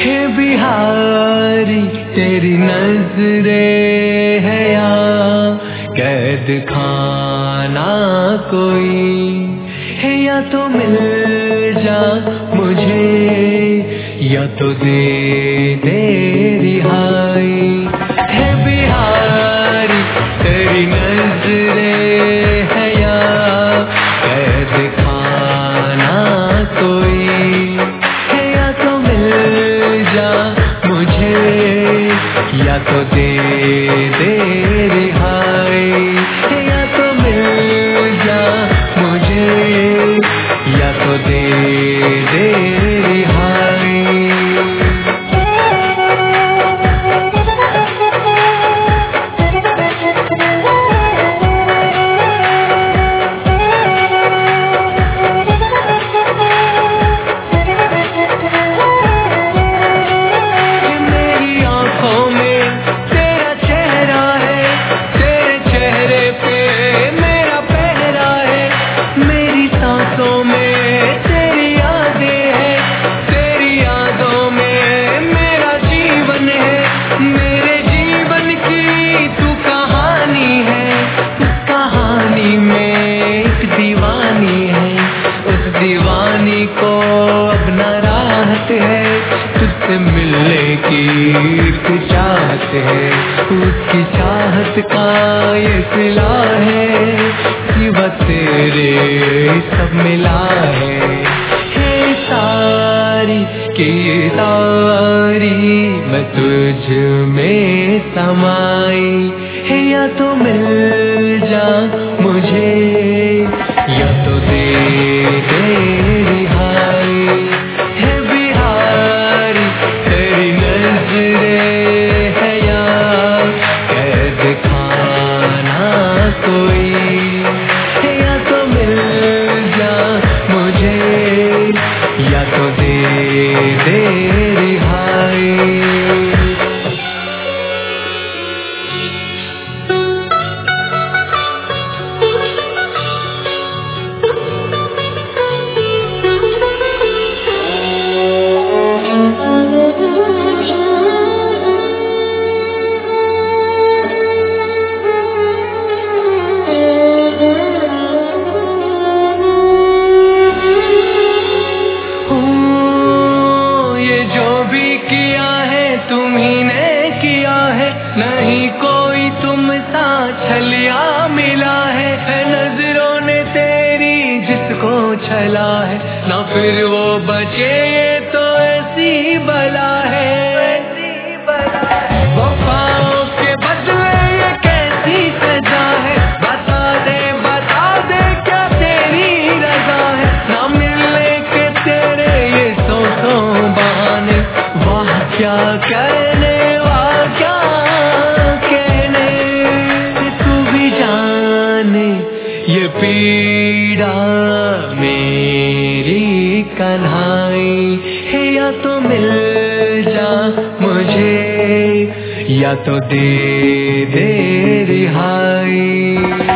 हे बिहारी तेरी नजरें है या कैद खाना कोई है, या तो मिल जा मुझे या तो दे दे रिहाई। हे बिहारी तेरी नजरें है या कैद खाना कोई है, या तो मिल जा मुझे या तो दे दे रिहाई। या तो मिल जा मुझे या तो दे दे रिहाई। दीवानी को अब न राहत है, तुझसे मिलने की चाहत है। उसकी चाहत का ये सिला है, सिवा तेरे सब मिला है। हे सारी की सारी मैं तुझ में समाई है, या तो मिल जा मुझे या तो दे दे रिहाई। हे बिहारी तेरी नजरें है या कैद खाना कोई है, या तो मिल जा मुझे या तो दे दे रिहाई। नहीं कोई तुम सा छलिया मिला है नजरों ने तेरी जिसको छला है, ना फिर वो बचे ये तो ऐसी बला है। वफाओं के बदले ये कैसी सजा है, बता दे क्या तेरी रजा है। ना मिलने के तेरे ये सौ बहाने, वाह क्या कहने ये पीड़ा मेरी कन्हाई है, या तो मिल जा मुझे या तो दे दे रिहाई।